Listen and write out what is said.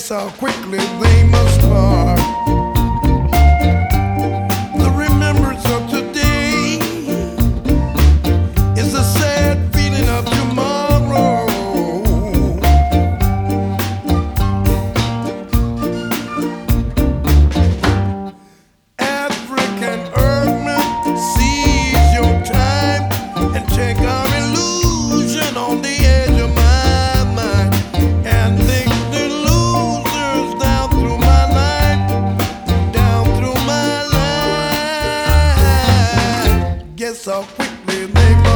Guess how quickly they must part. The remembrance of today is a sad feeling of tomorrow. African earthman, seize your time and check our illusion on the edge of my mind. And think the losers down through my life, down through my life. Guess how quickly they go.